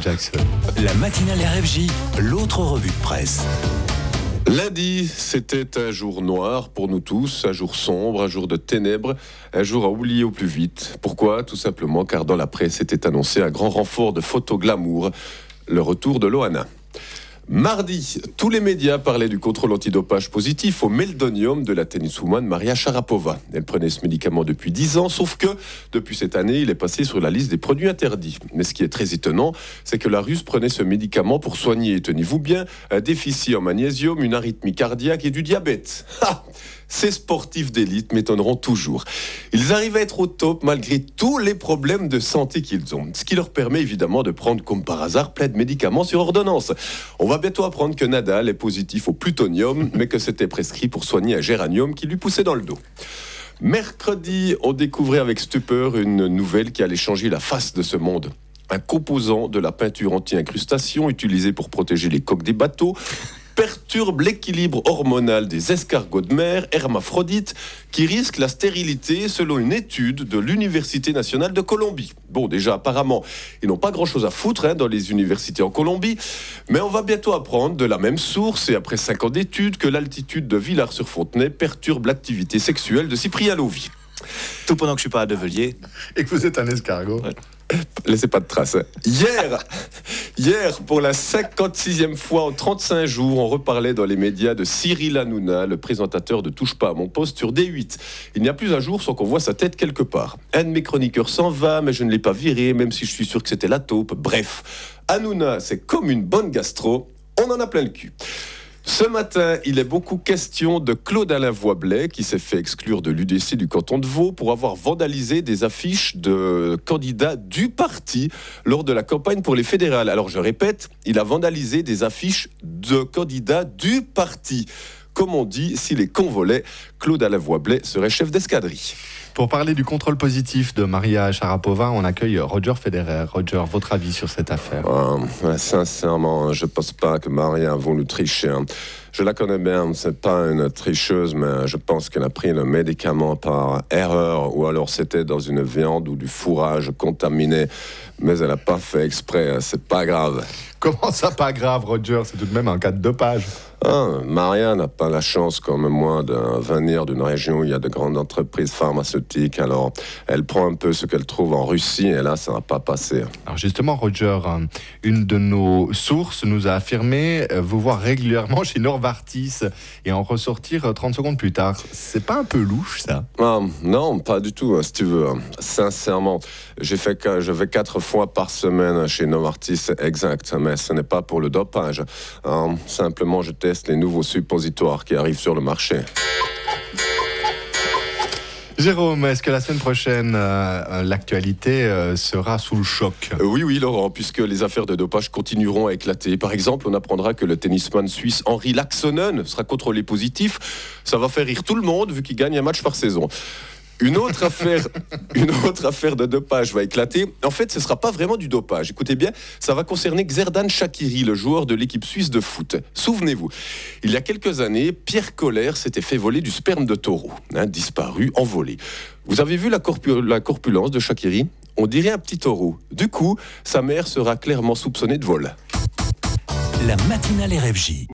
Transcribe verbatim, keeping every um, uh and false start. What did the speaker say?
Jackson. La matinale R F J, l'autre revue de presse. Lundi, c'était un jour noir pour nous tous, un jour sombre, un jour de ténèbres, un jour à oublier au plus vite. Pourquoi ? Tout simplement car dans la presse était annoncé un grand renfort de photos glamour, le retour de Loana. Mardi, tous les médias parlaient du contrôle antidopage positif au meldonium de la tenniswoman Maria Sharapova. Elle prenait ce médicament depuis dix ans, sauf que depuis cette année, il est passé sur la liste des produits interdits. Mais ce qui est très étonnant, c'est que la Russe prenait ce médicament pour soigner, tenez-vous bien, un déficit en magnésium, une arythmie cardiaque et du diabète. Ha ! Ces sportifs d'élite m'étonneront toujours. Ils arrivent à être au top malgré tous les problèmes de santé qu'ils ont, ce qui leur permet évidemment de prendre comme par hasard plein de médicaments sur ordonnance. On va bientôt apprendre que Nadal est positif au plutonium, mais que c'était prescrit pour soigner un géranium qui lui poussait dans le dos. Mercredi, on découvrait avec stupeur une nouvelle qui allait changer la face de ce monde. Un composant de la peinture anti-incrustation utilisé pour protéger les coques des bateaux perturbe l'équilibre hormonal des escargots de mer hermaphrodites qui risquent la stérilité selon une étude de l'Université nationale de Colombie. Bon, déjà, apparemment, ils n'ont pas grand-chose à foutre hein, dans les universités en Colombie, mais on va bientôt apprendre de la même source et après cinq ans d'études que l'altitude de Villars-sur-Fontenay perturbe l'activité sexuelle de Cyprien Lovi. Tout pendant que je suis pas à Develier. Et que vous êtes un escargot. Ouais. Laissez pas de traces. Hein. Hier, hier, pour la cinquante-sixième fois en trente-cinq jours, on reparlait dans les médias de Cyril Hanouna, le présentateur de Touche pas à mon poste sur D huit. Il n'y a plus un jour sans qu'on voit sa tête quelque part. Un de mes chroniqueurs s'en va, mais je ne l'ai pas viré, même si je suis sûr que c'était la taupe. Bref, Hanouna, c'est comme une bonne gastro, on en a plein le cul. Ce matin, il est beaucoup question de Claude-Alain Voisblais qui s'est fait exclure de l'U D C du canton de Vaud pour avoir vandalisé des affiches de candidats du parti lors de la campagne pour les fédérales. Alors je répète, il a vandalisé des affiches de candidats du parti. Comme on dit, si les cons volaient, Claude-Alain Voisblais serait chef d'escadrille. Pour parler du contrôle positif de Maria Sharapova, on accueille Roger Federer. Roger, votre avis sur cette affaire ? euh, Sincèrement, je ne pense pas que Maria a voulu tricher. Hein. Je la connais bien, c'est pas une tricheuse, mais je pense qu'elle a pris le médicament par erreur, ou alors c'était dans une viande ou du fourrage contaminé, mais elle n'a pas fait exprès, c'est pas grave. Comment ça, pas grave, Roger ? C'est tout de même un cas de dopage. Ah, Maria n'a pas la chance, comme moi, de venir d'une région où il y a de grandes entreprises pharmaceutiques. Alors, elle prend un peu ce qu'elle trouve en Russie, et là, ça ne va pas passer. Alors justement, Roger, une de nos sources nous a affirmé vous voir régulièrement chez Novartis et en ressortir trente secondes plus tard. C'est pas un peu louche, ça ? Ah, non, pas du tout, si tu veux. Sincèrement, j'ai fait que, je vais quatre fois par semaine chez Novartis, exact, mais ce n'est pas pour le dopage. Hein, simplement, je teste les nouveaux suppositoires qui arrivent sur le marché. Jérôme, est-ce que la semaine prochaine, euh, l'actualité euh, sera sous le choc ? euh, Oui, oui, Laurent, puisque les affaires de dopage continueront à éclater. Par exemple, on apprendra que le tennisman suisse Henri Laaksonen sera contrôlé positif. Ça va faire rire tout le monde, vu qu'il gagne un match par saison. Une autre affaire, une autre affaire de dopage va éclater. En fait, ce ne sera pas vraiment du dopage. Écoutez bien, ça va concerner Xherdan Shaqiri, le joueur de l'équipe suisse de foot. Souvenez-vous, il y a quelques années, Pierre Colère s'était fait voler du sperme de taureau, hein, disparu, envolé. Vous avez vu la, corpu- la corpulence de Shaqiri ? On dirait un petit taureau. Du coup, sa mère sera clairement soupçonnée de vol. La matinale R F J.